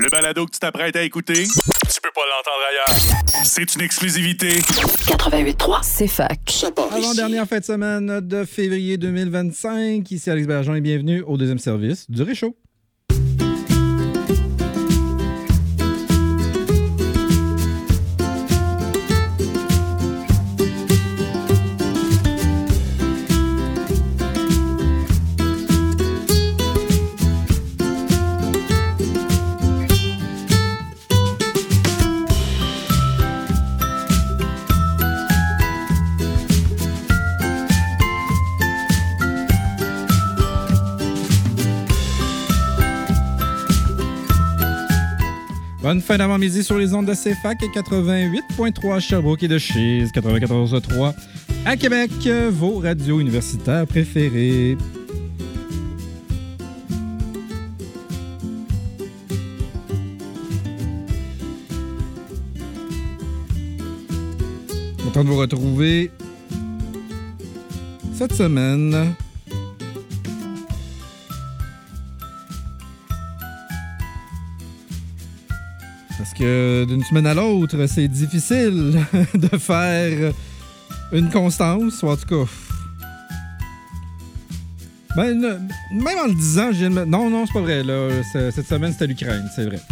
Le balado que tu t'apprêtes à écouter, tu peux pas l'entendre ailleurs. C'est une exclusivité. 88.3, c'est fac. Avant-dernière fin de semaine de février 2025. Ici Alex Bergeron et bienvenue au deuxième service du Réchaud. Bonne fin d'avant-midi sur les ondes de CFAC 88.3 à Sherbrooke et de Chise 94.3 à Québec, vos radios universitaires préférées. Content de vous retrouver cette semaine. Parce que d'une semaine à l'autre, c'est difficile de faire une constance, ou en tout cas. Ben, même en le disant, je viens de me... Non, c'est pas vrai. Là. Cette semaine, c'était l'Ukraine, c'est vrai.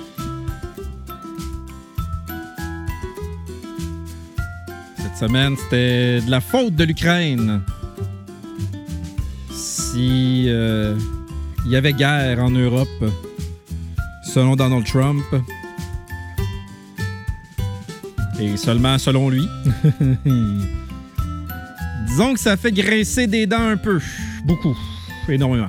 Cette semaine, c'était de la faute de l'Ukraine. Si il y avait guerre en Europe, selon Donald Trump, et seulement selon lui. Disons que ça fait graisser des dents un peu. Beaucoup. Énormément.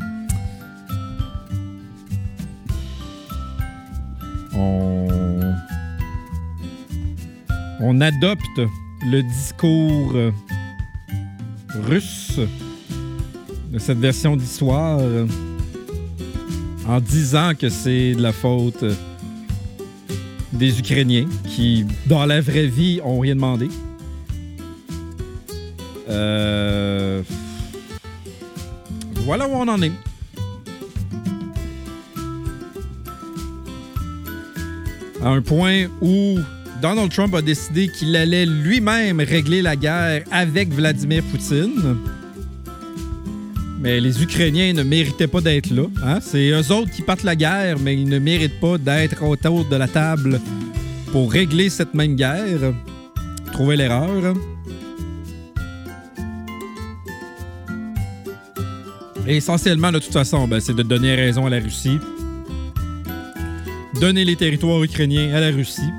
On adopte le discours russe de cette version d'histoire en disant que c'est de la faute des Ukrainiens qui, dans la vraie vie, ont rien demandé. Voilà où on en est. À un point où Donald Trump a décidé qu'il allait lui-même régler la guerre avec Vladimir Poutine. Mais les Ukrainiens ne méritaient pas d'être là. Hein? C'est eux autres qui partent la guerre, mais ils ne méritent pas d'être autour de la table pour régler cette même guerre. Trouver l'erreur. Et essentiellement, de toute façon, c'est de donner raison à la Russie. Donner les territoires ukrainiens à la Russie.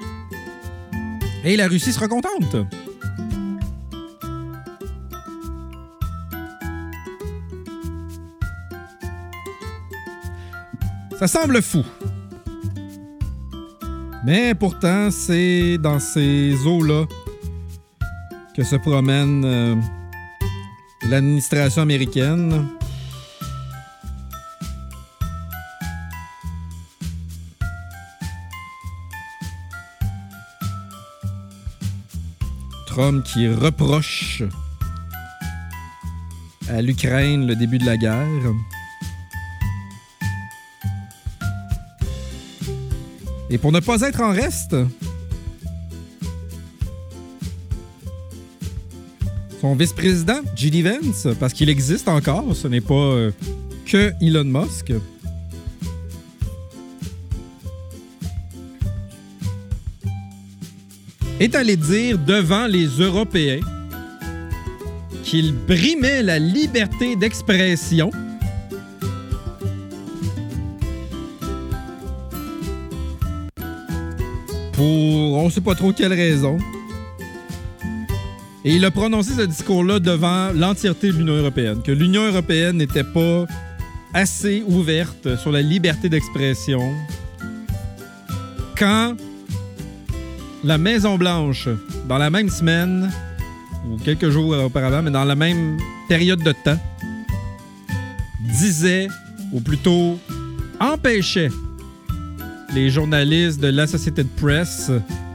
Et la Russie sera contente. Ça semble fou. Mais pourtant, c'est dans ces eaux-là que se promène l'administration américaine. Trump qui reproche à l'Ukraine le début de la guerre. Et pour ne pas être en reste, son vice-président, J.D. Vance, parce qu'il existe encore, ce n'est pas que Elon Musk, est allé dire devant les Européens qu'il brimait la liberté d'expression pour on ne sait pas trop quelle raison. Et il a prononcé ce discours-là devant l'entièreté de l'Union européenne, que l'Union européenne n'était pas assez ouverte sur la liberté d'expression quand la Maison-Blanche, dans la même semaine, ou quelques jours auparavant, mais dans la même période de temps, disait, ou plutôt empêchait les journalistes de l'Associated Press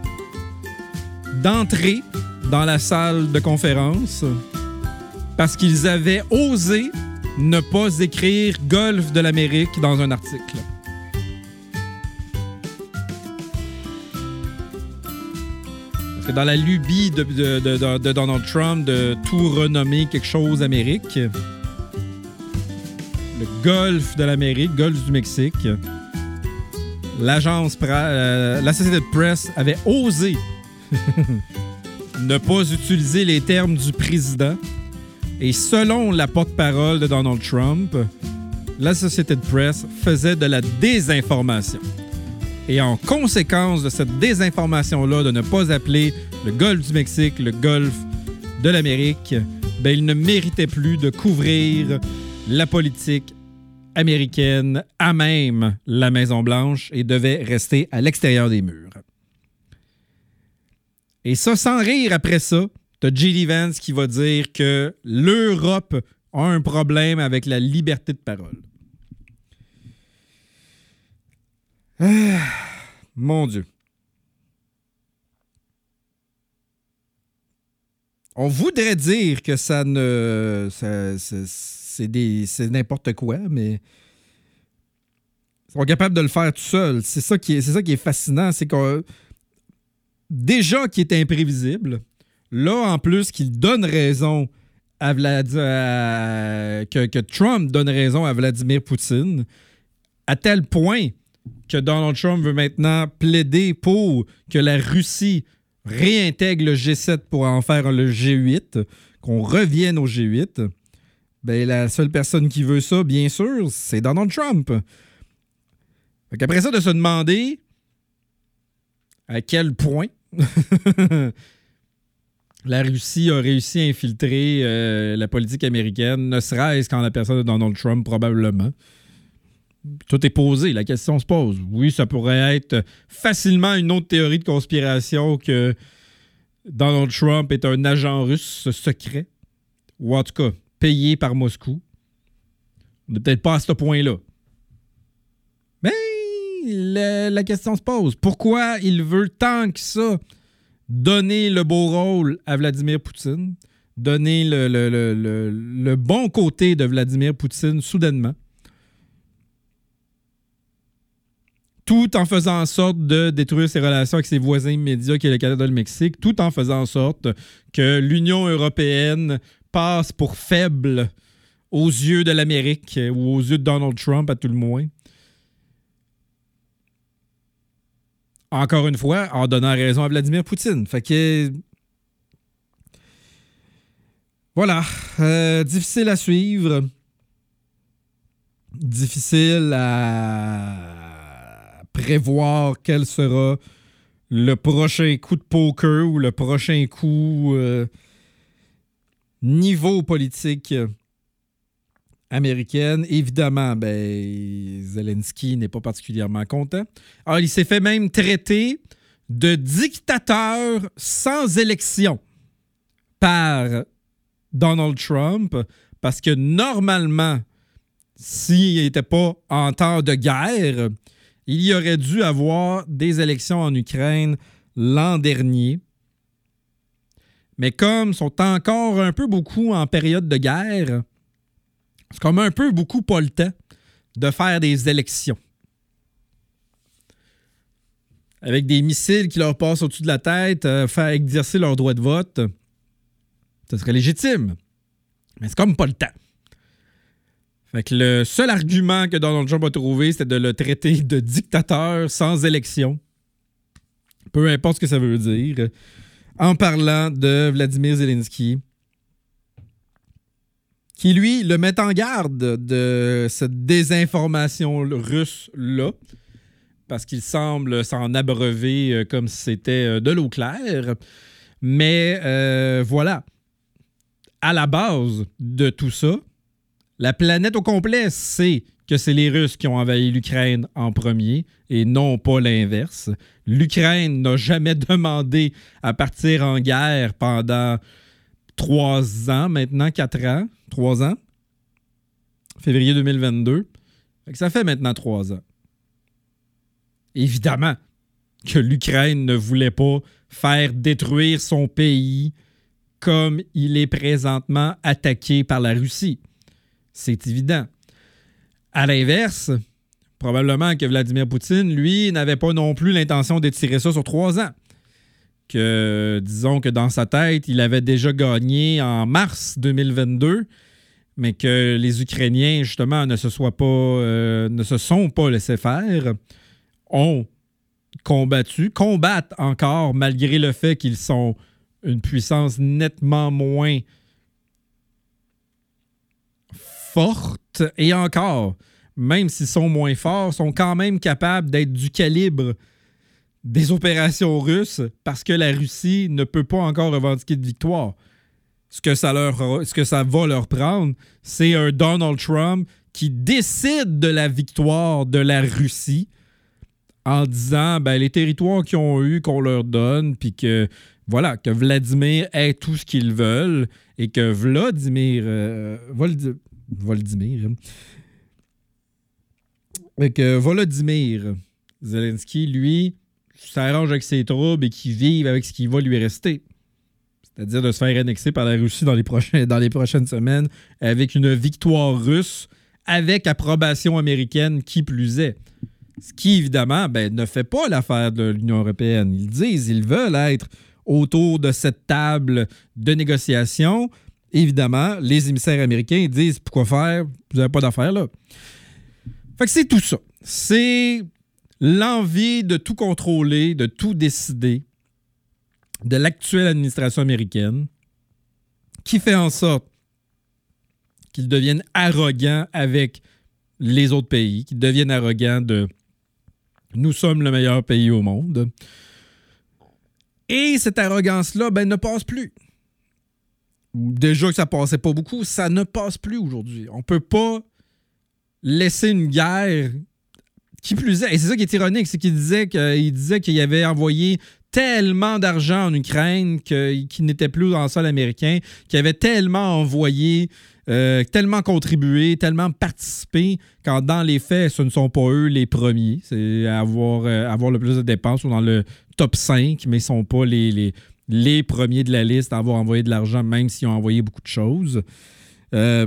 d'entrer dans la salle de conférence parce qu'ils avaient osé ne pas écrire Golfe de l'Amérique dans un article. que dans la lubie de Donald Trump de tout renommer quelque chose Amérique, le Golfe de l'Amérique, Golfe du Mexique, la Associated Press avait osé ne pas utiliser les termes du président. Et selon la porte-parole de Donald Trump, l'Associated Press faisait de la désinformation. Et en conséquence de cette désinformation-là, de ne pas appeler le Golfe du Mexique le Golfe de l'Amérique, ben, il ne méritait plus de couvrir la politique américaine à même la Maison-Blanche et devait rester à l'extérieur des murs. Et ça, sans rire après ça, t'as J.D. Vance qui va dire que l'Europe a un problème avec la liberté de parole. Mon Dieu. On voudrait dire que c'est n'importe quoi, mais ils sont capables de le faire tout seuls. C'est ça qui est fascinant, c'est qu'on déjà qui est imprévisible. Là, en plus, qu'il donne raison que Trump donne raison à Vladimir Poutine, à tel point que Donald Trump veut maintenant plaider pour que la Russie réintègre le G7 pour en faire le G8, qu'on revienne au G8. Ben, la seule personne qui veut ça, bien sûr, c'est Donald Trump. Fait qu'après ça, de se demander à quel point la Russie a réussi à infiltrer la politique américaine, ne serait-ce qu'en la personne de Donald Trump, probablement. Tout est posé, la question se pose. Oui, ça pourrait être facilement une autre théorie de conspiration que Donald Trump est un agent russe secret, ou en tout cas payé par Moscou. On n'est peut-être pas à ce point-là. Mais la question se pose. Pourquoi il veut tant que ça donner le beau rôle à Vladimir Poutine, donner le bon côté de Vladimir Poutine soudainement, tout en faisant en sorte de détruire ses relations avec ses voisins immédiats, qui est le Canada et le Mexique, tout en faisant en sorte que l'Union européenne passe pour faible aux yeux de l'Amérique ou aux yeux de Donald Trump, à tout le moins. Encore une fois, en donnant raison à Vladimir Poutine. Fait que... Voilà. Difficile à suivre. Difficile à prévoir quel sera le prochain coup de poker ou le prochain coup niveau politique américaine. Évidemment, ben, Zelensky n'est pas particulièrement content. Alors, il s'est fait même traiter de dictateur sans élection par Donald Trump, parce que normalement, s'il n'était pas en temps de guerre, il y aurait dû avoir des élections en Ukraine l'an dernier. Mais comme ils sont encore un peu beaucoup en période de guerre, c'est comme un peu beaucoup pas le temps de faire des élections. Avec des missiles qui leur passent au-dessus de la tête, faire exercer leur droit de vote, ça serait légitime. Mais c'est comme pas le temps. Fait que le seul argument que Donald Trump a trouvé, c'était de le traiter de dictateur sans élection. Peu importe ce que ça veut dire. En parlant de Vladimir Zelensky, qui, lui, le met en garde de cette désinformation russe-là, parce qu'il semble s'en abreuver comme si c'était de l'eau claire. Mais voilà, à la base de tout ça, la planète au complet sait que c'est les Russes qui ont envahi l'Ukraine en premier et non pas l'inverse. L'Ukraine n'a jamais demandé à partir en guerre pendant 3 ans, maintenant 4 ans. 3 ans. Février 2022. Fait que ça fait maintenant 3 ans. Évidemment que l'Ukraine ne voulait pas faire détruire son pays comme il est présentement attaqué par la Russie. C'est évident. À l'inverse, probablement que Vladimir Poutine, lui, n'avait pas non plus l'intention d'étirer ça sur 3 ans. que, disons que dans sa tête, il avait déjà gagné en mars 2022, mais que les Ukrainiens, justement, ne se sont pas laissés faire, ont combattent encore, malgré le fait qu'ils sont une puissance nettement moins forte. Et encore, même s'ils sont moins forts, sont quand même capables d'être du calibre des opérations russes parce que la Russie ne peut pas encore revendiquer de victoire. Ce que ça va leur prendre, c'est un Donald Trump qui décide de la victoire de la Russie en disant les territoires qu'ils ont eu, qu'on leur donne, puis que Vladimir ait tout ce qu'ils veulent et que Volodymyr Zelensky, lui, s'arrange avec ses troubles et qu'il vive avec ce qui va lui rester. C'est-à-dire de se faire annexer par la Russie dans les prochaines semaines avec une victoire russe avec approbation américaine qui plus est. Ce qui, évidemment, ne fait pas l'affaire de l'Union européenne. Ils veulent être autour de cette table de négociation. Évidemment, les émissaires américains disent « Pourquoi faire? Vous n'avez pas d'affaires là. » Fait que c'est tout ça. C'est l'envie de tout contrôler, de tout décider de l'actuelle administration américaine qui fait en sorte qu'ils deviennent arrogants avec les autres pays, qu'ils deviennent arrogants de « Nous sommes le meilleur pays au monde ». Et cette arrogance-là, ne passe plus. Déjà que ça passait pas beaucoup, ça ne passe plus aujourd'hui. On peut pas laisser une guerre qui plus est. Et c'est ça qui est ironique, c'est qu'il disait qu'il avait envoyé tellement d'argent en Ukraine qu'il n'était plus dans le sol américain, qu'il avait tellement envoyé, tellement contribué, tellement participé, quand dans les faits, ce ne sont pas eux les premiers. C'est avoir le plus de dépenses ou dans le top 5, mais ils ne sont pas les premiers de la liste à avoir envoyé de l'argent, même s'ils ont envoyé beaucoup de choses. Fait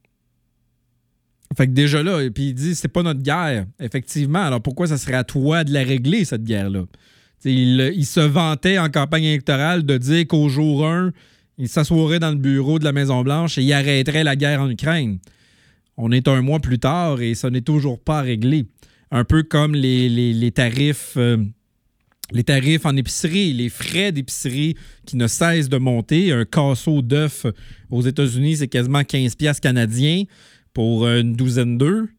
que déjà là, et puis il dit, c'est pas notre guerre. Effectivement, alors pourquoi ça serait à toi de la régler, cette guerre-là? Il se vantait en campagne électorale de dire qu'au jour 1, il s'assoirait dans le bureau de la Maison-Blanche et il arrêterait la guerre en Ukraine. On est un mois plus tard et ça n'est toujours pas réglé. Un peu comme les tarifs... les tarifs en épicerie, les frais d'épicerie qui ne cessent de monter. Un casseau d'œufs aux États-Unis, c'est quasiment 15$ canadiens pour une douzaine d'œufs.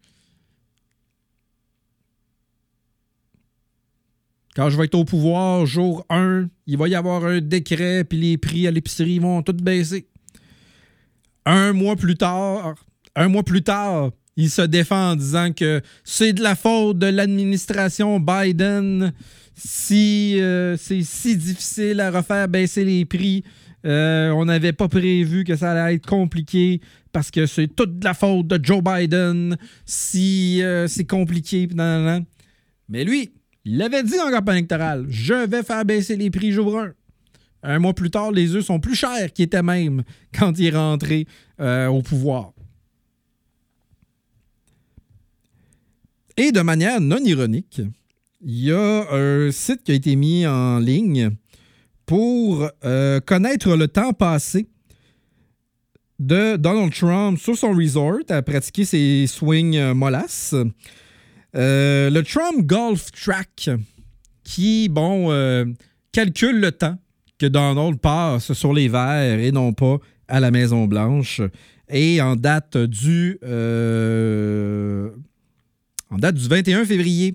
Quand je vais être au pouvoir, jour 1, il va y avoir un décret, puis les prix à l'épicerie vont tous baisser. Un mois plus tard, il se défend en disant que c'est de la faute de l'administration Biden si c'est si difficile à refaire baisser les prix. On n'avait pas prévu que ça allait être compliqué parce que c'est toute de la faute de Joe Biden si c'est compliqué. Mais lui, il l'avait dit en campagne électorale, je vais faire baisser les prix jour 1. Un mois plus tard, les œufs sont plus chers qu'ils étaient même quand il est rentré au pouvoir. Et de manière non ironique, il y a un site qui a été mis en ligne pour connaître le temps passé de Donald Trump sur son resort à pratiquer ses swings molasses. Le Trump Golf Track qui, calcule le temps que Donald passe sur les verres et non pas à la Maison-Blanche. Et en date du 21 février,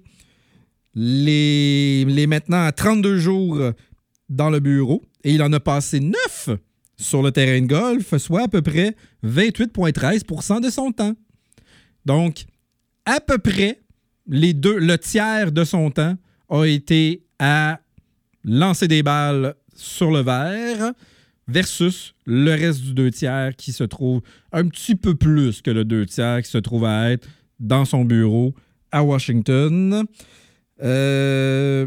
les maintenant à 32 jours dans le bureau. Et il en a passé 9 sur le terrain de golf, soit à peu près 28,13% de son temps. Donc, à peu près, le tiers de son temps a été à lancer des balles sur le verre versus le reste du 2 tiers qui se trouve un petit peu plus que le 2 tiers qui se trouve à être dans son bureau à Washington. Le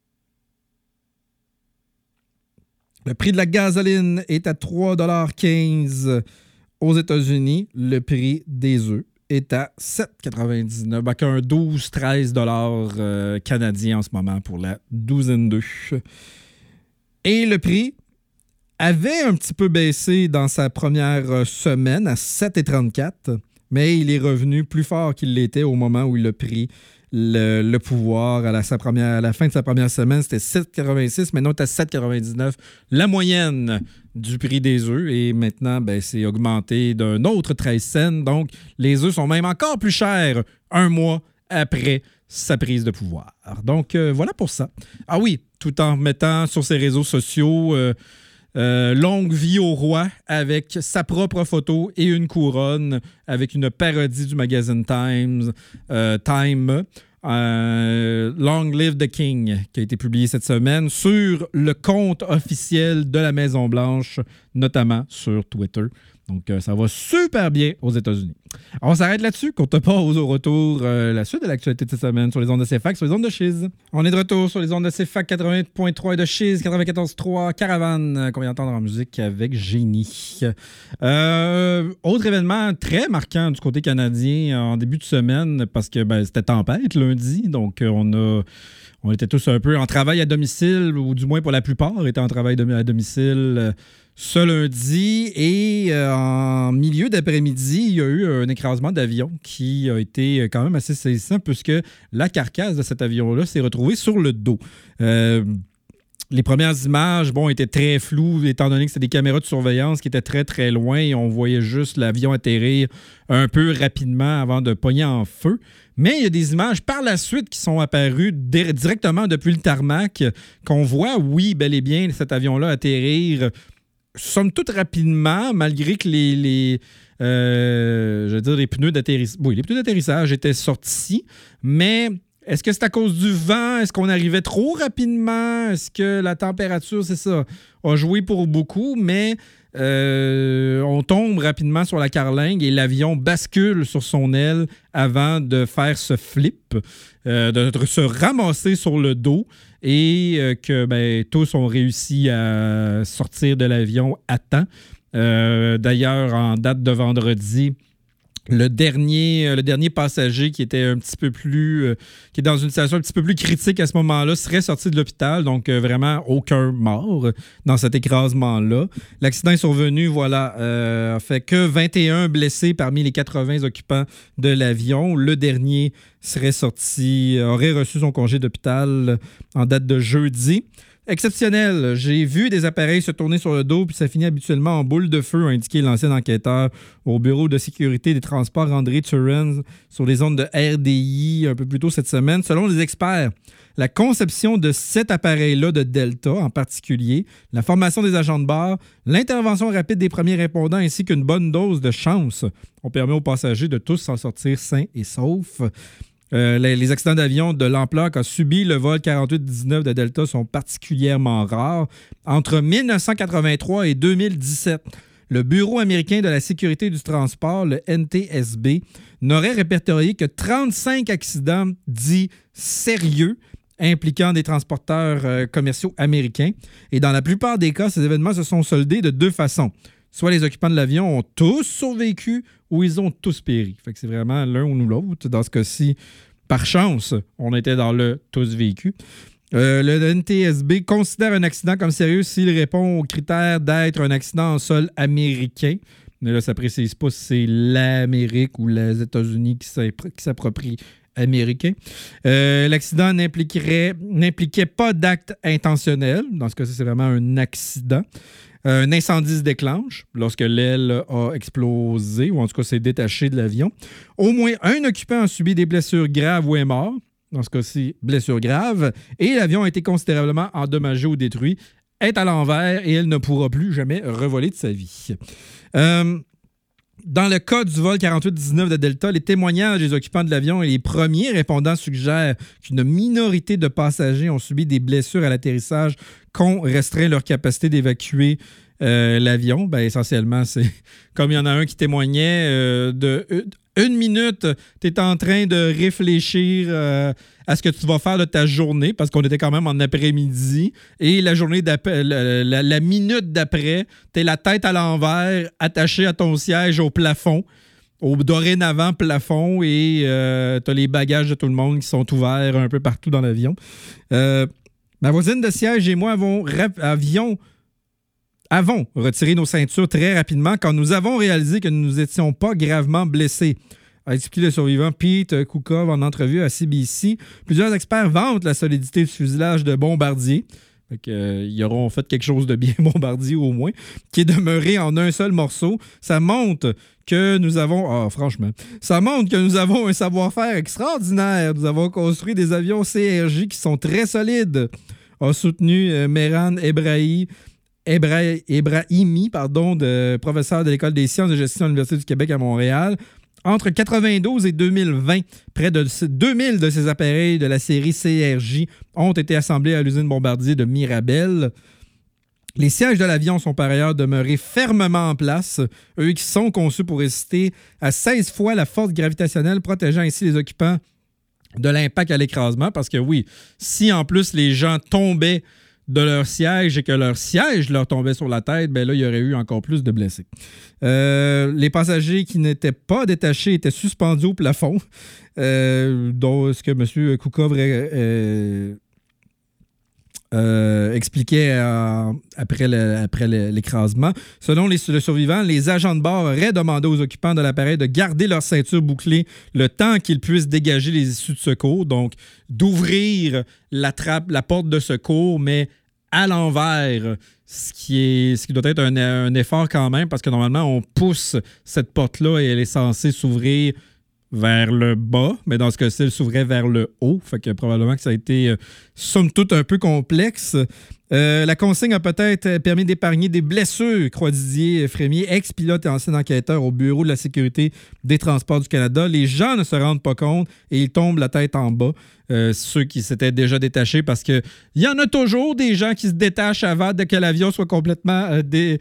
prix de la gasoline est à 3,15$ aux États-Unis. Le prix des œufs est à 7,99$, avec un 12-13$ canadien en ce moment pour la douzaine d'œufs. Et le prix avait un petit peu baissé dans sa première semaine à 7,34, mais il est revenu plus fort qu'il l'était au moment où il a pris le pouvoir à la fin de sa première semaine. C'était 7,86, maintenant c'est à 7,99, la moyenne du prix des œufs. Et maintenant, c'est augmenté d'un autre 13 cents. Donc, les œufs sont même encore plus chers un mois après sa prise de pouvoir. Donc, voilà pour ça. Ah oui, tout en mettant sur ses réseaux sociaux longue vie au roi avec sa propre photo et une couronne avec une parodie du magazine Time, Long Live the King, qui a été publié cette semaine sur le compte officiel de la Maison-Blanche, notamment sur Twitter. Donc, ça va super bien aux États-Unis. On s'arrête là-dessus, qu'on te pose au retour la suite de l'actualité de cette semaine sur les ondes de CFAC, sur les ondes de Chiz. On est de retour sur les ondes de CFAC 88.3 et de Chiz 94.3, Caravane, qu'on vient entendre en musique avec Génie. Autre événement très marquant du côté canadien en début de semaine, parce que c'était tempête lundi, donc on était tous un peu en travail à domicile, ou du moins pour la plupart étaient en travail à domicile ce lundi, et en milieu d'après-midi, il y a eu un écrasement d'avion qui a été quand même assez saisissant, puisque la carcasse de cet avion-là s'est retrouvée sur le dos. Les premières images, étaient très floues, étant donné que c'était des caméras de surveillance qui étaient très, très loin, et on voyait juste l'avion atterrir un peu rapidement avant de pogner en feu. Mais il y a des images par la suite qui sont apparues directement depuis le tarmac, qu'on voit, oui, bel et bien, cet avion-là atterrir somme toute rapidement, malgré que les pneus d'atterrissage... Oui, les pneus d'atterrissage étaient sortis, mais est-ce que c'est à cause du vent? Est-ce qu'on arrivait trop rapidement? Est-ce que la température, c'est ça, a joué pour beaucoup? Mais on tombe rapidement sur la carlingue et l'avion bascule sur son aile avant de faire ce flip, de se ramasser sur le dos, et que tous ont réussi à sortir de l'avion à temps. D'ailleurs, en date de vendredi, le dernier passager qui était un petit peu plus... qui est dans une situation un petit peu plus critique à ce moment-là serait sorti de l'hôpital. Donc, vraiment, aucun mort dans cet écrasement-là. L'accident est survenu, a fait que 21 blessés parmi les 80 occupants de l'avion. Le dernier aurait reçu son congé d'hôpital en date de jeudi. Exceptionnel. J'ai vu des appareils se tourner sur le dos, puis ça finit habituellement en boule de feu, a indiqué l'ancien enquêteur au Bureau de sécurité des transports André Turens sur les ondes de RDI un peu plus tôt cette semaine. Selon les experts, la conception de cet appareil-là de Delta en particulier, la formation des agents de bord, l'intervention rapide des premiers répondants ainsi qu'une bonne dose de chance ont permis aux passagers de tous s'en sortir sains et saufs. Les accidents d'avion de l'ampleur qu'a subi le vol 4819 de Delta sont particulièrement rares. Entre 1983 et 2017, le Bureau américain de la sécurité du transport, le NTSB, n'aurait répertorié que 35 accidents dits sérieux impliquant des transporteurs commerciaux américains. Et dans la plupart des cas, ces événements se sont soldés de deux façons. Soit les occupants de l'avion ont tous survécu ou ils ont tous péri. Fait que c'est vraiment l'un ou l'autre. Dans ce cas-ci, par chance, on était dans le tous vécu. Le NTSB considère un accident comme sérieux s'il répond aux critères d'être un accident en sol américain. Mais là, ça ne précise pas si c'est l'Amérique ou les États-Unis qui s'approprient américain. L'accident n'impliquait pas d'acte intentionnel. Dans ce cas-ci, c'est vraiment un accident. Un incendie se déclenche lorsque l'aile a explosé, ou en tout cas s'est détaché de l'avion. Au moins un occupant a subi des blessures graves ou est mort. Dans ce cas-ci, blessures graves. Et l'avion a été considérablement endommagé ou détruit, est à l'envers et elle ne pourra plus jamais revoler de sa vie. Dans le cas du vol 4819 de Delta, les témoignages des occupants de l'avion et les premiers répondants suggèrent qu'une minorité de passagers ont subi des blessures à l'atterrissage qu'ont restreint leur capacité d'évacuer l'avion. Essentiellement, c'est comme il y en a un qui témoignait de une minute, tu es en train de réfléchir à ce que tu vas faire de ta journée, parce qu'on était quand même en après-midi, et la journée d'après, la minute d'après, tu es la tête à l'envers, attaché à ton siège au plafond, au dorénavant plafond, et tu as les bagages de tout le monde qui sont ouverts un peu partout dans l'avion. Ma voisine de siège et moi avons retiré nos ceintures très rapidement quand nous avons réalisé que nous n'étions pas gravement blessés, a expliqué le survivant Pete Koukov en entrevue à CBC. Plusieurs experts vantent la solidité du fuselage de Bombardier. Ils auront fait quelque chose de bien Bombardier au moins, qui est demeuré en un seul morceau. Ça montre que nous avons... ça montre que nous avons un savoir-faire extraordinaire. Nous avons construit des avions CRJ qui sont très solides, a soutenu Mehran Ebrahimi, professeur de l'École des sciences de gestion de l'Université du Québec à Montréal. Entre 1992 et 2020, près de 2000 de ces appareils de la série CRJ ont été assemblés à l'usine Bombardier de Mirabel. Les sièges de l'avion sont par ailleurs demeurés fermement en place, eux qui sont conçus pour résister à 16 fois la force gravitationnelle, protégeant ainsi les occupants de l'impact à l'écrasement. Parce que oui, si en plus les gens tombaient de leur siège et que leur siège leur tombait sur la tête, ben là, il y aurait eu encore plus de blessés. Les passagers qui n'étaient pas détachés étaient suspendus au plafond, dont ce que M. Koukov expliquait après l'écrasement. Selon le survivant, les agents de bord auraient demandé aux occupants de l'appareil de garder leur ceinture bouclée le temps qu'ils puissent dégager les issues de secours, donc d'ouvrir la porte de secours, mais à l'envers, ce qui doit être un effort quand même, parce que normalement, on pousse cette porte-là et elle est censée s'ouvrir vers le bas, mais dans ce cas-ci, elle s'ouvrait vers le haut. Fait que probablement que ça a été, somme toute, un peu complexe. La consigne a peut-être permis d'épargner des blessures, croit Didier Frémier, ex-pilote et ancien enquêteur au Bureau de la sécurité des transports du Canada. Les gens ne se rendent pas compte et ils tombent la tête en bas. Ceux qui s'étaient déjà détachés, parce qu'il y en a toujours des gens qui se détachent avant que l'avion soit complètement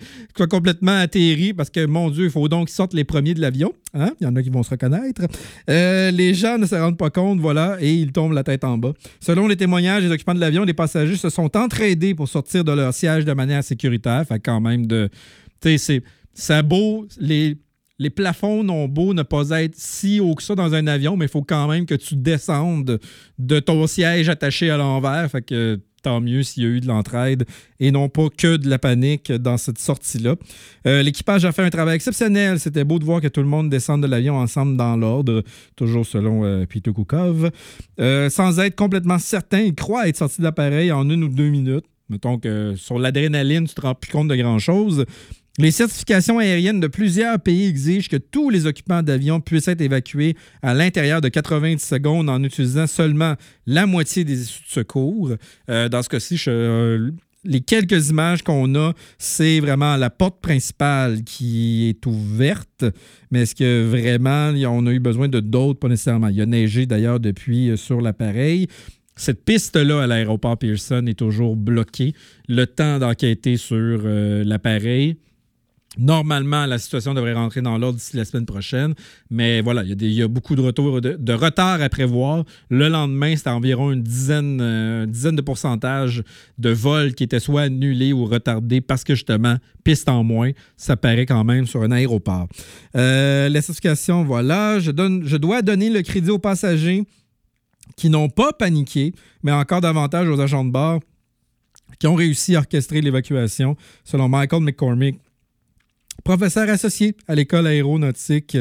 atterri, parce que, mon Dieu, il faut donc qu'ils sortent les premiers de l'avion. Hein? Il y en a qui vont se reconnaître. Les gens ne se rendent pas compte, voilà, et ils tombent la tête en bas. Selon les témoignages des occupants de l'avion, les passagers se sont entraînés pour sortir de leur siège de manière sécuritaire. Fait quand même de... Tu sais, c'est beau... Les plafonds n'ont beau ne pas être si haut que ça dans un avion, mais il faut quand même que tu descendes de ton siège attaché à l'envers. Fait que tant mieux s'il y a eu de l'entraide et non pas que de la panique dans cette sortie-là. L'équipage a fait un travail exceptionnel. C'était beau de voir que tout le monde descende de l'avion ensemble dans l'ordre, toujours selon Pete Koukov. Sans être complètement certain, il croit être sorti de l'appareil en 1 ou 2 minutes. Mettons que sur l'adrénaline, tu te rends plus compte de grand-chose. Les certifications aériennes de plusieurs pays exigent que tous les occupants d'avions puissent être évacués à l'intérieur de 90 secondes en utilisant seulement la moitié des issues de secours. Dans ce cas-ci, les quelques images qu'on a, c'est vraiment la porte principale qui est ouverte. Mais est-ce que vraiment on a eu besoin de d'autres? Pas nécessairement. Il y a neigé d'ailleurs depuis sur l'appareil. Cette piste-là à l'aéroport Pearson est toujours bloquée. Le temps d'enquêter sur l'appareil. Normalement, la situation devrait rentrer dans l'ordre d'ici la semaine prochaine. Mais voilà, il y a beaucoup de retard à prévoir. Le lendemain, c'était environ une dizaine de pourcentage de vols qui étaient soit annulés ou retardés parce que justement, piste en moins, ça paraît quand même sur un aéroport. La certification, voilà. Je dois donner le crédit aux passagers qui n'ont pas paniqué, mais encore davantage aux agents de bord qui ont réussi à orchestrer l'évacuation, selon Michael McCormick, professeur associé à l'école aéronautique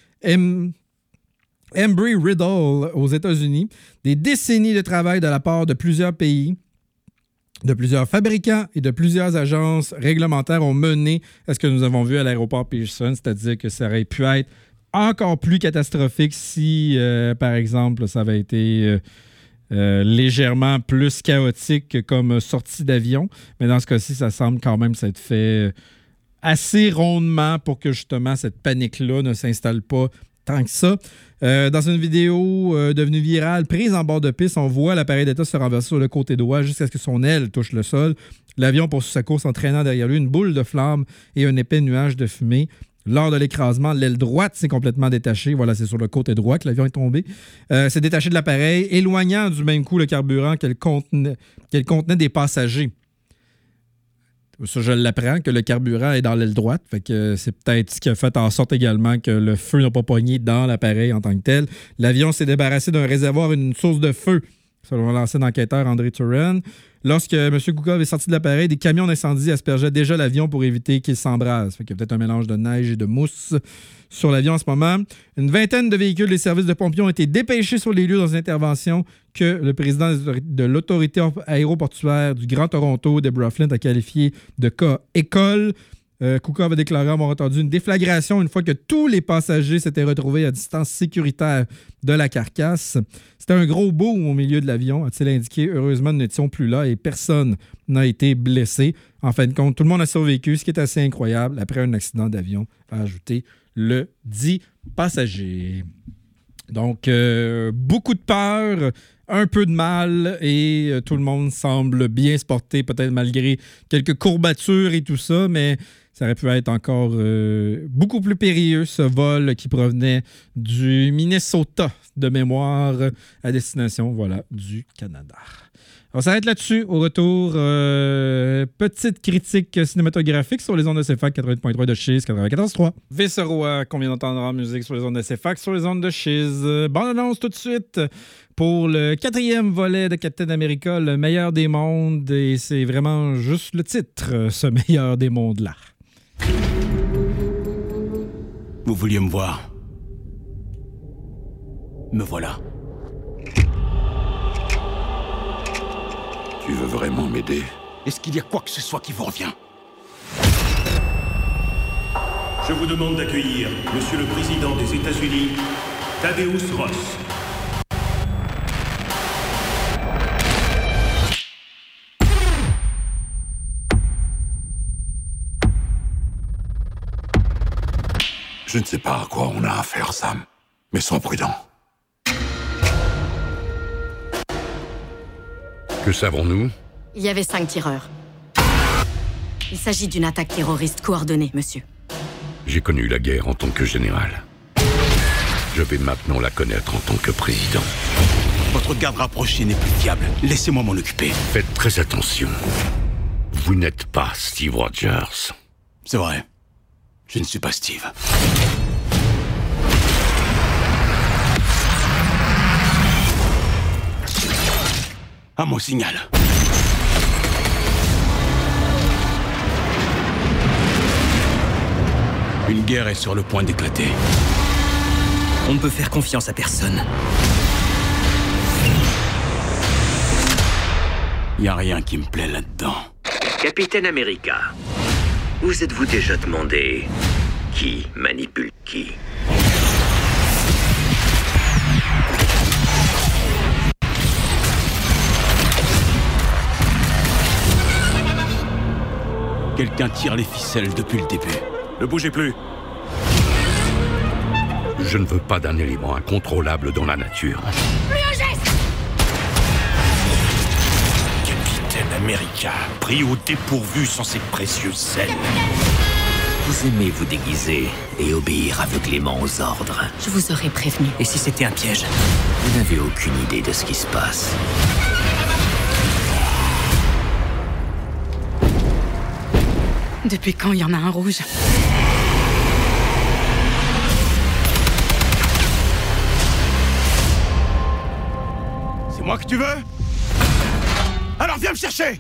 Embry-Riddle aux États-Unis. Des décennies de travail de la part de plusieurs pays, de plusieurs fabricants et de plusieurs agences réglementaires ont mené à ce que nous avons vu à l'aéroport Pearson, c'est-à-dire que ça aurait pu être encore plus catastrophique si, par exemple, ça avait été légèrement plus chaotique comme sortie d'avion. Mais dans ce cas-ci, ça semble quand même s'être fait assez rondement pour que justement cette panique-là ne s'installe pas tant que ça. Dans une vidéo devenue virale, prise en bord de piste, on voit l'appareil d'État se renverser sur le côté droit jusqu'à ce que son aile touche le sol. L'avion poursuit sa course en traînant derrière lui une boule de flammes et un épais nuage de fumée. Lors de l'écrasement, l'aile droite s'est complètement détachée. Voilà, c'est sur le côté droit que l'avion est tombé. C'est détaché de l'appareil, éloignant du même coup le carburant qu'elle contenait des passagers. Ça, je l'apprends, que le carburant est dans l'aile droite. Fait que c'est peut-être ce qui a fait en sorte également que le feu n'a pas pogné dans l'appareil en tant que tel. L'avion s'est débarrassé d'un réservoir, une source de feu Selon l'ancien enquêteur André Turan, lorsque M. Koukov est sorti de l'appareil, des camions d'incendie aspergeaient déjà l'avion pour éviter qu'il s'embrase. Fait qu'il y a peut-être un mélange de neige et de mousse sur l'avion en ce moment. Une vingtaine de véhicules des services de pompiers ont été dépêchés sur les lieux dans une intervention que le président de l'autorité aéroportuaire du Grand Toronto, Deborah Flint, a qualifiée de cas école. Koukov a déclaré avoir entendu une déflagration une fois que tous les passagers s'étaient retrouvés à distance sécuritaire de la carcasse. C'était un gros boom au milieu de l'avion, a-t-il indiqué. Heureusement, nous n'étions plus là et personne n'a été blessé. En fin de compte, tout le monde a survécu, ce qui est assez incroyable après un accident d'avion, a ajouté le dit passager. Donc, beaucoup de peur, un peu de mal et tout le monde semble bien se porter, peut-être malgré quelques courbatures et tout ça, mais ça aurait pu être encore beaucoup plus périlleux, ce vol qui provenait du Minnesota, de mémoire, à destination, voilà, du Canada. On s'arrête là-dessus. Au retour, petite critique cinématographique sur les ondes de CFAC 88.3 de Chiz 94.3. Visceroa, qu'on vient d'entendre en musique sur les ondes de CFAC, sur les ondes de Chiz. Bonne annonce tout de suite pour le 4e volet de Captain America, le meilleur des mondes. Et c'est vraiment juste le titre, ce meilleur des mondes-là. Vous vouliez me voir. Me voilà. Tu veux vraiment m'aider? Est-ce qu'il y a quoi que ce soit qui vous revient? Je vous demande d'accueillir Monsieur le Président des États-Unis, Thaddeus Ross. Je ne sais pas à quoi on a affaire, Sam, mais sois prudent. Que savons-nous? Il y avait 5 tireurs. Il s'agit d'une attaque terroriste coordonnée, monsieur. J'ai connu la guerre en tant que général. Je vais maintenant la connaître en tant que président. Votre garde rapprochée n'est plus fiable. Laissez-moi m'en occuper. Faites très attention. Vous n'êtes pas Steve Rogers. C'est vrai. Je ne suis pas Steve. À mon signal. Une guerre est sur le point d'éclater. On ne peut faire confiance à personne. Y a rien qui me plaît là-dedans. Capitaine America, vous êtes-vous déjà demandé qui manipule qui? Quelqu'un tire les ficelles depuis le début. Ne bougez plus. Je ne veux pas d'un élément incontrôlable dans la nature. Capitaine America, pris au dépourvu sans ces précieuses ailes. Vous aimez vous déguiser et obéir aveuglément aux ordres. Je vous aurais prévenu. Et si c'était un piège? Vous n'avez aucune idée de ce qui se passe. Depuis quand il y en a un rouge? C'est moi que tu veux? Alors viens me chercher!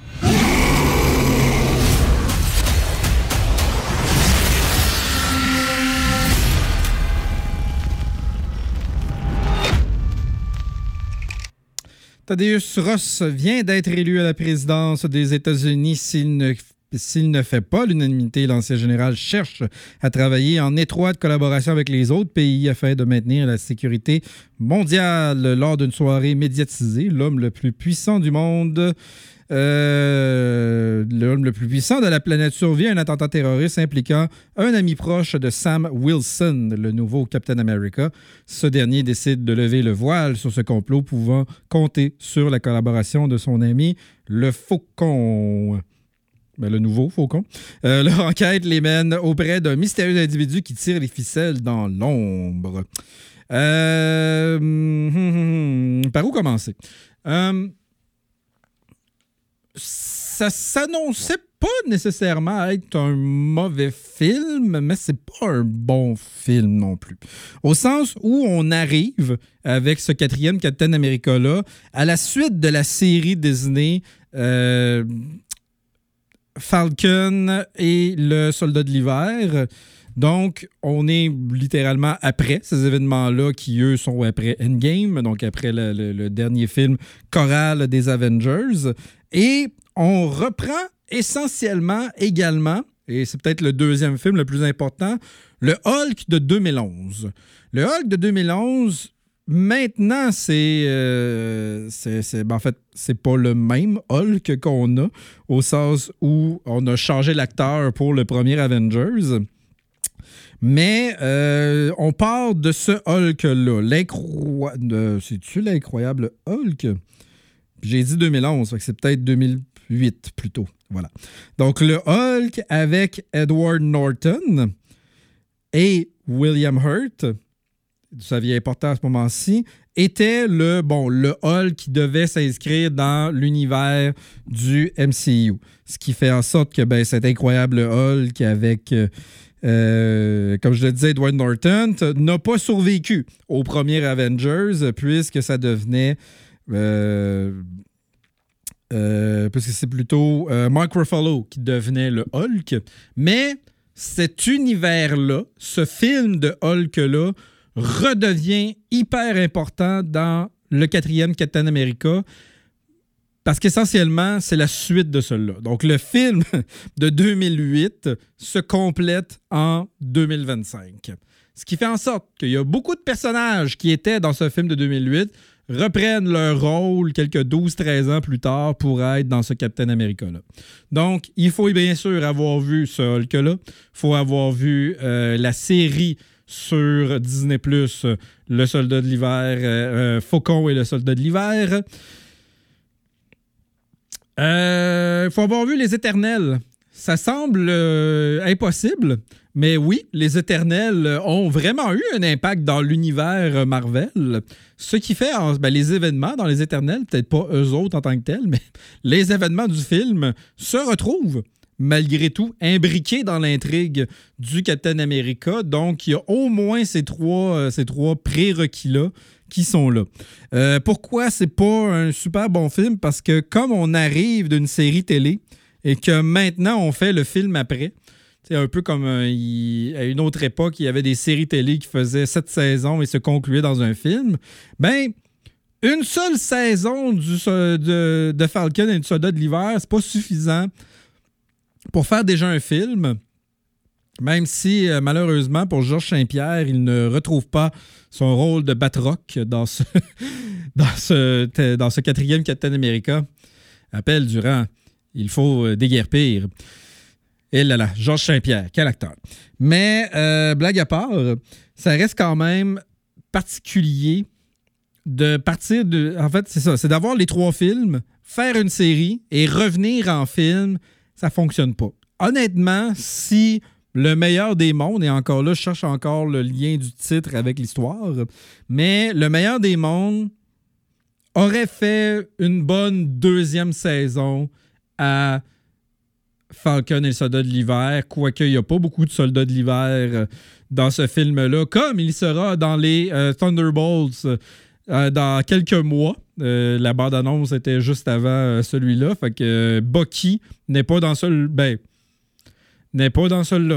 Thaddeus Ross vient d'être élu à la présidence des États-Unis. S'il ne fait pas l'unanimité, l'ancien général cherche à travailler en étroite collaboration avec les autres pays afin de maintenir la sécurité mondiale. Lors d'une soirée médiatisée, l'homme le plus puissant du monde, l'homme le plus puissant de la planète survit à un attentat terroriste impliquant un ami proche de Sam Wilson, le nouveau Captain America. Ce dernier décide de lever le voile sur ce complot, pouvant compter sur la collaboration de son ami, le Faucon. Le nouveau Faucon. Leur enquête les mène auprès d'un mystérieux individu qui tire les ficelles dans l'ombre. Par où commencer? Ça s'annonçait pas nécessairement être un mauvais film, mais c'est pas un bon film non plus. Au sens où on arrive avec ce 4e Captain America-là à la suite de la série Disney Falcon et le Soldat de l'hiver. Donc, on est littéralement après ces événements-là qui, eux, sont après Endgame, donc après le dernier film choral des Avengers. Et on reprend essentiellement également, et c'est peut-être le deuxième film le plus important, le Hulk de 2011. Le Hulk de 2011, maintenant, en fait, c'est pas le même Hulk qu'on a, au sens où on a changé l'acteur pour le premier Avengers. Mais on part de ce Hulk-là. C'est-tu l'incroyable Hulk? J'ai dit 2011, fait que c'est peut-être 2008 plutôt. Voilà. Donc, le Hulk avec Edward Norton et William Hurt, ça devient important à ce moment-ci, était le Hulk qui devait s'inscrire dans l'univers du MCU. Ce qui fait en sorte que cet incroyable Hulk avec... comme je le disais, Edward Norton n'a pas survécu au premier Avengers puisque ça devenait puisque c'est plutôt Mark Ruffalo qui devenait le Hulk. Mais cet univers-là, ce film de Hulk-là, redevient hyper important dans le 4e Captain America parce qu'essentiellement, c'est la suite de celui-là. Donc, le film de 2008 se complète en 2025. Ce qui fait en sorte qu'il y a beaucoup de personnages qui étaient dans ce film de 2008 reprennent leur rôle quelques 12-13 ans plus tard pour être dans ce Captain America-là. Donc, il faut bien sûr avoir vu ce Hulk-là. Il faut avoir vu la série sur Disney+, Le Soldat de l'hiver, Faucon et le Soldat de l'hiver. Il faut avoir vu Les Éternels. Ça semble impossible, mais oui, Les Éternels ont vraiment eu un impact dans l'univers Marvel. Ce qui fait les événements dans Les Éternels, peut-être pas eux autres en tant que tels, mais les événements du film se retrouvent malgré tout imbriqués dans l'intrigue du Captain America. Donc, il y a au moins ces trois prérequis-là qui sont là. Pourquoi c'est pas un super bon film? Parce que comme on arrive d'une série télé et que maintenant on fait le film après, c'est un peu comme à une autre époque, il y avait des séries télé qui faisaient 7 saisons et se concluaient dans un film. Une seule saison de Falcon et du Soldat de l'hiver, c'est pas suffisant pour faire déjà un film. Même si, malheureusement, pour Georges Saint-Pierre, il ne retrouve pas son rôle de Batroc dans ce 4e Captain America. Appel Durand, il faut déguerpir. Et là là, Georges Saint-Pierre, quel acteur. Mais, blague à part, ça reste quand même particulier de partir de... En fait, c'est ça, c'est d'avoir les 3 films, faire une série et revenir en film, ça fonctionne pas. Honnêtement, si... Le meilleur des mondes, et encore là, je cherche encore le lien du titre avec l'histoire, mais le meilleur des mondes aurait fait une bonne 2e saison à Falcon et le Soldat de l'hiver, quoique il n'y a pas beaucoup de Soldats de l'hiver dans ce film-là, comme il sera dans les Thunderbolts dans quelques mois. La bande-annonce était juste avant celui-là, fait que Bucky n'est pas dans n'est pas dans celui-là.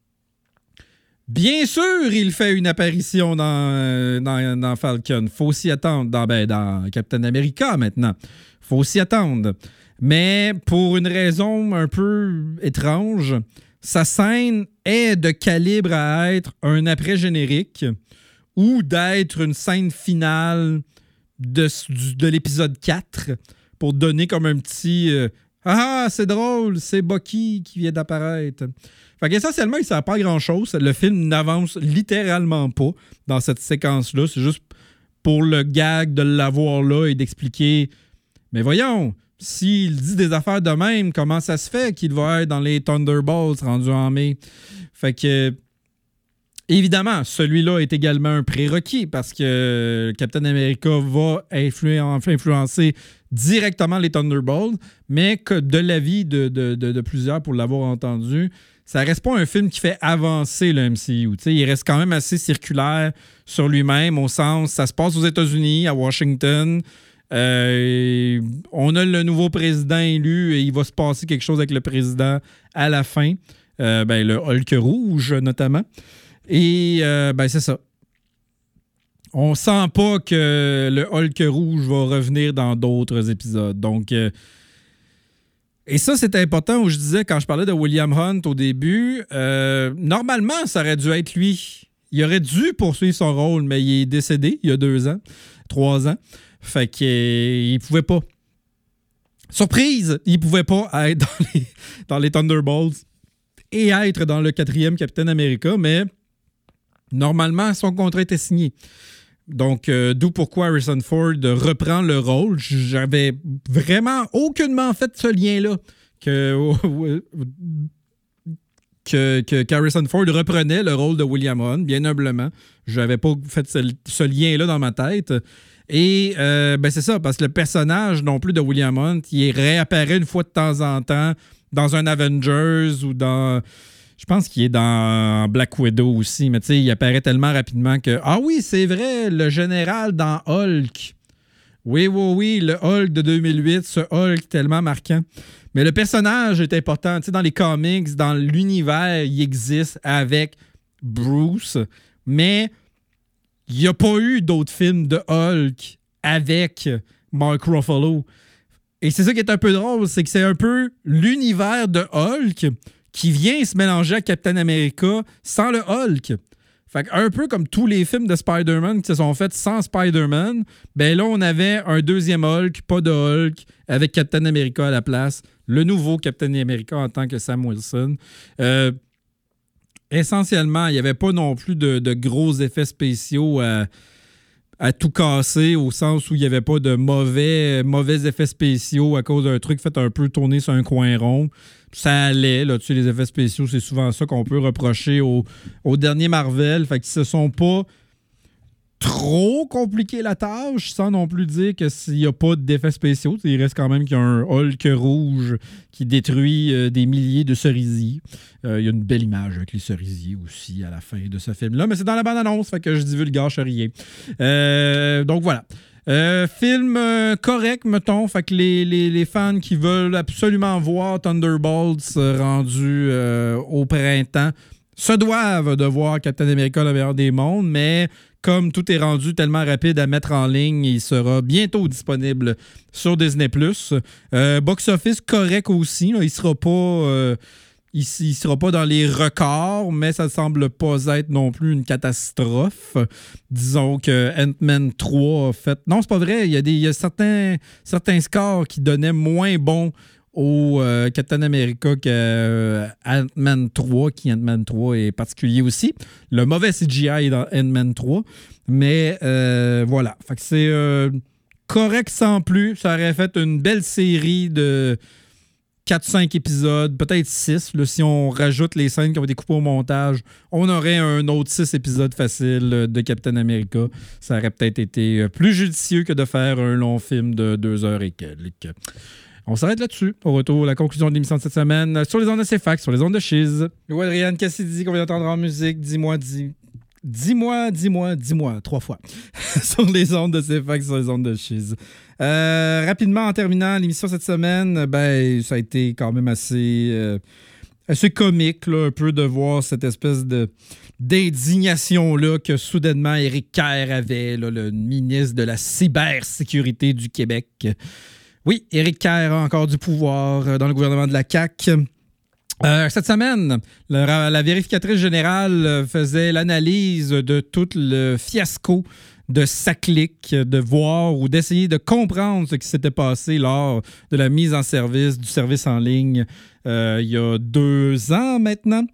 Bien sûr, il fait une apparition dans Falcon. Faut s'y attendre. Dans Captain America, maintenant. Faut s'y attendre. Mais pour une raison un peu étrange, sa scène est de calibre à être un après-générique ou d'être une scène finale de l'épisode 4 pour donner comme un petit... Ah, c'est drôle, c'est Bucky qui vient d'apparaître. Fait qu'essentiellement, il ne sert pas à grand-chose. Le film n'avance littéralement pas dans cette séquence-là. C'est juste pour le gag de l'avoir là et d'expliquer. Mais voyons, s'il dit des affaires de même, comment ça se fait qu'il va être dans les Thunderbolts rendus en mai? Fait que... Évidemment, celui-là est également un prérequis parce que Captain America va influencer directement les Thunderbolts, mais que de l'avis de plusieurs pour l'avoir entendu, ça reste pas un film qui fait avancer le MCU. T'sais, il reste quand même assez circulaire sur lui-même, au sens, ça se passe aux États-Unis, à Washington. On a le nouveau président élu et il va se passer quelque chose avec le président à la fin. Le Hulk rouge, notamment. Et c'est ça. On sent pas que le Hulk rouge va revenir dans d'autres épisodes. Donc, et ça, c'est important où je disais, quand je parlais de William Hunt au début, normalement, ça aurait dû être lui. Il aurait dû poursuivre son rôle, mais il est décédé il y a 3 ans. Fait qu'il pouvait pas. Surprise! Il pouvait pas être dans les Thunderbolts et être dans le 4e Captain America, mais normalement, son contrat était signé. Donc, d'où pourquoi Harrison Ford reprend le rôle. J'avais vraiment aucunement fait ce lien-là qu'Harrison Ford reprenait le rôle de William Hunt, bien humblement. Je n'avais pas fait ce lien-là dans ma tête. Et c'est ça, parce que le personnage non plus de William Hunt, il réapparaît une fois de temps en temps dans un Avengers ou dans... Je pense qu'il est dans Black Widow aussi, mais tu sais, il apparaît tellement rapidement que... Ah oui, c'est vrai, le général dans Hulk. Oui, le Hulk de 2008, ce Hulk tellement marquant. Mais le personnage est important. Tu sais, dans les comics, dans l'univers, il existe avec Bruce, mais il n'y a pas eu d'autres films de Hulk avec Mark Ruffalo. Et c'est ça qui est un peu drôle, c'est que c'est un peu l'univers de Hulk qui vient se mélanger à Captain America sans le Hulk. Fait un peu comme tous les films de Spider-Man qui se sont faits sans Spider-Man, ben là, on avait un deuxième Hulk, pas de Hulk, avec Captain America à la place. Le nouveau Captain America en tant que Sam Wilson. Essentiellement, il n'y avait pas non plus de gros effets spéciaux à tout casser, au sens où il n'y avait pas de mauvais effets spéciaux à cause d'un truc fait un peu tourner sur un coin rond. Ça allait, là, tu sais, les effets spéciaux, c'est souvent ça qu'on peut reprocher au dernier Marvel. Fait qu'ils se sont pas trop compliqué la tâche, sans non plus dire que s'il n'y a pas d'effets spéciaux, il reste quand même qu'il y a un Hulk rouge qui détruit des milliers de cerisiers. Il y a une belle image avec les cerisiers aussi à la fin de ce film-là, mais c'est dans la bande-annonce, fait que je divulgage rien. Donc voilà. Film correct, mettons. Fait que les fans qui veulent absolument voir Thunderbolts rendu au printemps se doivent de voir Captain America, le meilleur des mondes, mais comme tout est rendu tellement rapide à mettre en ligne, il sera bientôt disponible sur Disney+. Box-office correct aussi. Là, il sera pas... Il sera pas dans les records, mais ça ne semble pas être non plus une catastrophe. Disons que Ant-Man 3 a fait... Non, c'est pas vrai. Il y a certains scores qui donnaient moins bon au Captain America que Ant-Man 3, qui Ant-Man 3 est particulier aussi. Le mauvais CGI est dans Ant-Man 3. Mais voilà. Fait que c'est correct sans plus. Ça aurait fait une belle série de 4-5 épisodes, peut-être 6. Là, si on rajoute les scènes qui ont été coupées au montage, on aurait un autre 6 épisodes faciles de Captain America. Ça aurait peut-être été plus judicieux que de faire un long film de 2 heures et quelques. On s'arrête là-dessus. Au retour, la conclusion de l'émission de cette semaine sur les ondes de CFAX, sur les ondes de Chiz. Yo, Adrian Cassidy, qu'on vient d'entendre en musique. Dis-moi 3 fois. Sur les ondes de CFAX, sur les ondes de Chiz. Rapidement, en terminant l'émission cette semaine, ça a été quand même assez comique, là, un peu de voir cette espèce d'indignation-là que soudainement Éric Kerr avait, là, le ministre de la cybersécurité du Québec. Oui, Éric Kerr a encore du pouvoir dans le gouvernement de la CAQ. Cette semaine, la vérificatrice générale faisait l'analyse de tout le fiasco de SACLIC, de voir ou d'essayer de comprendre ce qui s'était passé lors de la mise en service du service en ligne il y a 2 ans maintenant.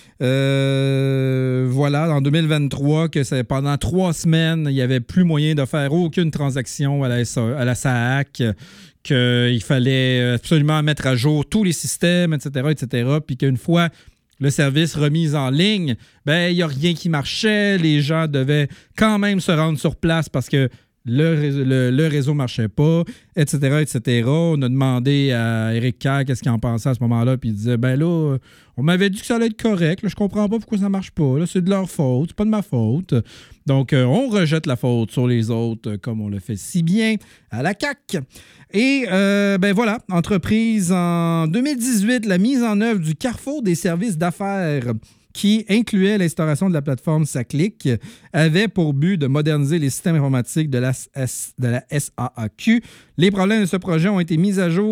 Voilà, en 2023, que pendant 3 semaines, il n'y avait plus moyen de faire aucune transaction à la SAAC, qu'il fallait absolument mettre à jour tous les systèmes, etc., puis qu'une fois le service remis en ligne, il n'y a rien qui marchait. Les gens devaient quand même se rendre sur place parce que le réseau ne marchait pas, etc., etc. On a demandé à Éric Kerr qu'est-ce qu'il en pensait à ce moment-là, puis il disait, là, on m'avait dit que ça allait être correct, là, je comprends pas pourquoi ça ne marche pas, là, c'est de leur faute, c'est pas de ma faute. Donc, on rejette la faute sur les autres, comme on le fait si bien à la CAQ. Et, voilà, entreprise en 2018, la mise en œuvre du Carrefour des services d'affaires qui incluait l'instauration de la plateforme SACLIC, avait pour but de moderniser les systèmes informatiques de la SAAQ. Les problèmes de ce projet ont été mis au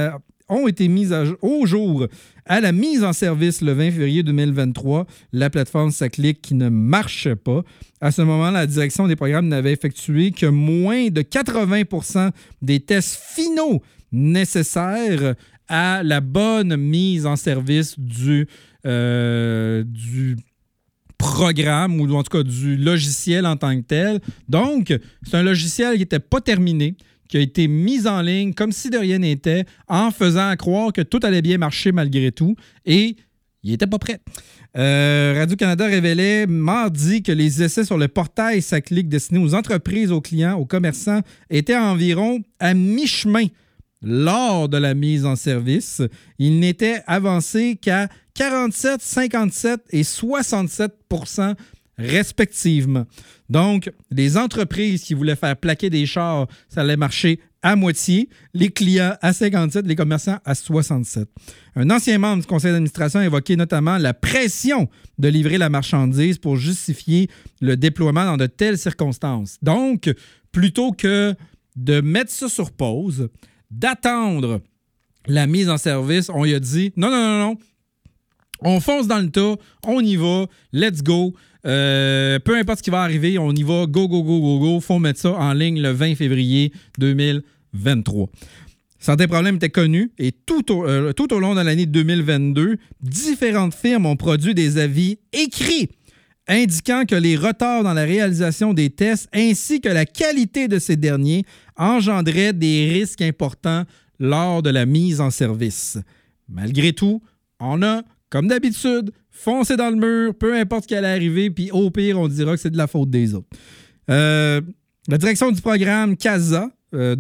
jour à la mise en service le 20 février 2023, la plateforme SACLIC qui ne marchait pas. À ce moment, la direction des programmes n'avait effectué que moins de 80% des tests finaux nécessaires à la bonne mise en service du programme ou en tout cas du logiciel en tant que tel. Donc, c'est un logiciel qui n'était pas terminé, qui a été mis en ligne comme si de rien n'était, en faisant croire que tout allait bien marcher malgré tout, et il n'était pas prêt. Radio-Canada révélait mardi que les essais sur le portail SACLIC destiné aux entreprises, aux clients, aux commerçants étaient environ à mi-chemin lors de la mise en service. Il n'était avancé qu'à 47, 57 et 67 % respectivement. Donc, les entreprises qui voulaient faire plaquer des chars, ça allait marcher à moitié. Les clients à 57, les commerçants à 67. Un ancien membre du conseil d'administration a évoqué notamment la pression de livrer la marchandise pour justifier le déploiement dans de telles circonstances. Donc, plutôt que de mettre ça sur pause, d'attendre la mise en service, on lui a dit non. On fonce dans le tas, on y va, let's go. Peu importe ce qui va arriver, on y va, go. Faut mettre ça en ligne le 20 février 2023. Certains problèmes étaient connus et tout au long de l'année 2022, différentes firmes ont produit des avis écrits indiquant que les retards dans la réalisation des tests ainsi que la qualité de ces derniers engendraient des risques importants lors de la mise en service. Malgré tout, on a, comme d'habitude, foncé dans le mur, peu importe ce qui allait arriver, puis au pire, on dira que c'est de la faute des autres. La direction du programme CASA, comme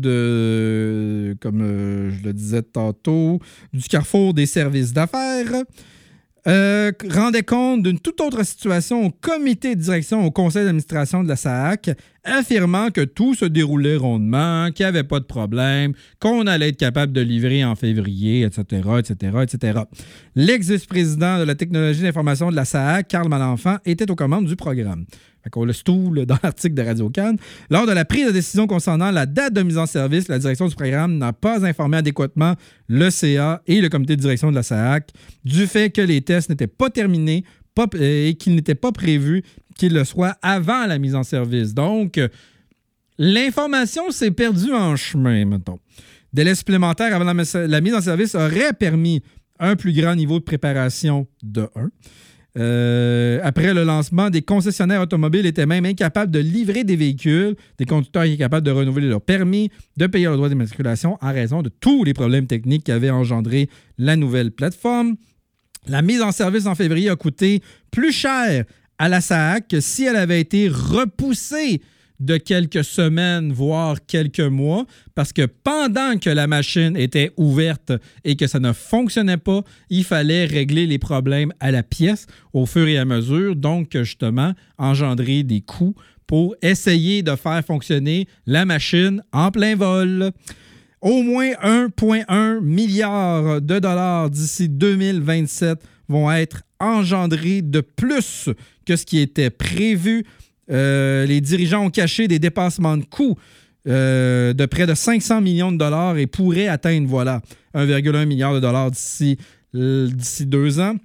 je le disais tantôt, du Carrefour des services d'affaires, rendait compte d'une toute autre situation au comité de direction, au conseil d'administration de la SAAQ, affirmant que tout se déroulait rondement, qu'il n'y avait pas de problème, qu'on allait être capable de livrer en février, etc. L'ex-vice-président de la technologie d'information de la SAAQ, Carl Malenfant, était aux commandes du programme. Fait qu'on le stoule dans l'article de Radio-Can. Lors de la prise de décision concernant la date de mise en service, la direction du programme n'a pas informé adéquatement le CA et le comité de direction de la SAAQ du fait que les tests n'étaient pas terminés et qu'il n'était pas prévu qu'il le soit avant la mise en service. Donc, l'information s'est perdue en chemin, mettons. Délai supplémentaire avant la mise en service aurait permis un plus grand niveau de préparation de 1. Après le lancement, des concessionnaires automobiles étaient même incapables de livrer des véhicules, des conducteurs incapables de renouveler leur permis, de payer leur droit d'immatriculation en raison de tous les problèmes techniques qu'avait engendré la nouvelle plateforme. La mise en service en février a coûté plus cher à la SAAQ que si elle avait été repoussée de quelques semaines, voire quelques mois, parce que pendant que la machine était ouverte et que ça ne fonctionnait pas, il fallait régler les problèmes à la pièce au fur et à mesure, donc justement engendrer des coûts pour essayer de faire fonctionner la machine en plein vol. Au moins 1,1 milliard de dollars d'ici 2027 vont être engendrés de plus que ce qui était prévu. Les dirigeants ont caché des dépassements de coûts de près de 500 millions de dollars et pourraient atteindre 1,1 milliard de dollars d'ici 2 ans.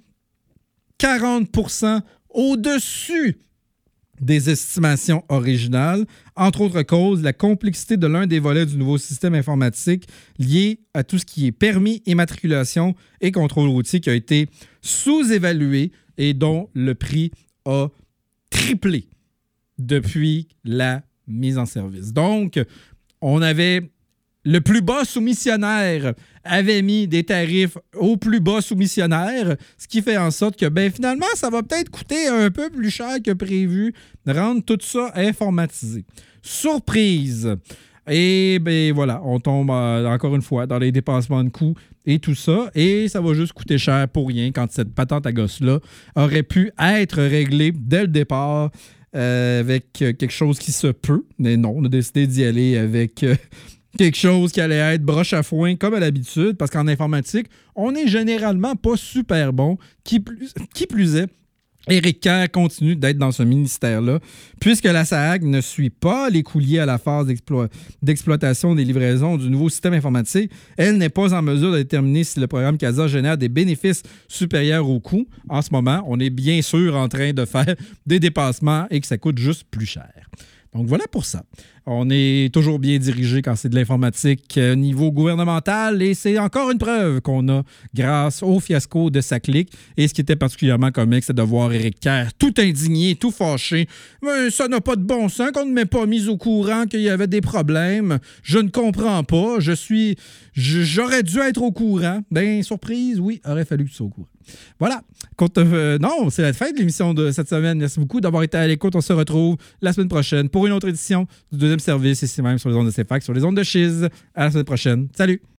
40% au-dessus des estimations originales, entre autres causes, la complexité de l'un des volets du nouveau système informatique lié à tout ce qui est permis, immatriculation et contrôle routier qui a été sous-évalué et dont le prix a triplé depuis la mise en service. Donc, on avait le plus bas soumissionnaire avait mis des tarifs au plus bas soumissionnaire, ce qui fait en sorte que, finalement, ça va peut-être coûter un peu plus cher que prévu de rendre tout ça informatisé. Surprise! Et voilà, on tombe encore une fois dans les dépassements de coûts et tout ça, et ça va juste coûter cher pour rien quand cette patente à gosse-là aurait pu être réglée dès le départ avec quelque chose qui se peut. Mais non, on a décidé d'y aller avec quelque chose qui allait être broche à foin comme à l'habitude, parce qu'en informatique, on n'est généralement pas super bon. Qui plus est, Éric Kerr continue d'être dans ce ministère-là, puisque la SAAG ne suit pas les coûts liés à la phase d'exploitation des livraisons du nouveau système informatique. Elle n'est pas en mesure de déterminer si le programme CASA génère des bénéfices supérieurs aux coûts. En ce moment, on est bien sûr en train de faire des dépassements et que ça coûte juste plus cher. Donc voilà pour ça. On est toujours bien dirigé quand c'est de l'informatique niveau gouvernemental et c'est encore une preuve qu'on a grâce au fiasco de Saclic. Et ce qui était particulièrement comique, c'est de voir Éric Kerr tout indigné, tout fâché. Mais ça n'a pas de bon sens qu'on ne m'ait pas mis au courant qu'il y avait des problèmes. Je ne comprends pas. J'aurais dû être au courant. Surprise, oui, aurait fallu que tu sois au courant. Voilà. Non, c'est la fin de l'émission de cette semaine. Merci beaucoup d'avoir été à l'écoute. On se retrouve la semaine prochaine pour une autre édition du deuxième service, ici même sur les ondes de CFAC, sur les ondes de Chiz. À la semaine prochaine. Salut!